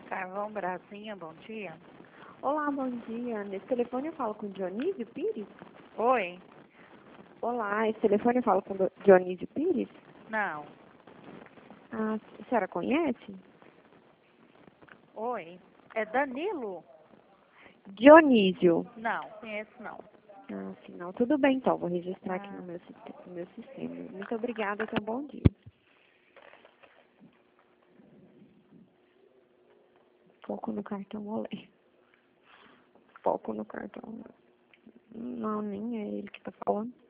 Carvão Brasinha, bom dia. Olá, bom dia. Nesse telefone eu falo com Dionísio Pires? Oi? Olá, esse telefone eu falo com Dionísio Pires? Não. Ah, a senhora conhece? Oi? É Danilo? Dionísio. Não, conheço não. Ah, sim, não. Tudo bem, então. Vou registrar aqui Ah, no meu sistema. Muito obrigada, tenha um bom dia. Foco no cartão, olé. Foco no cartão. Não, nem é ele que tá falando.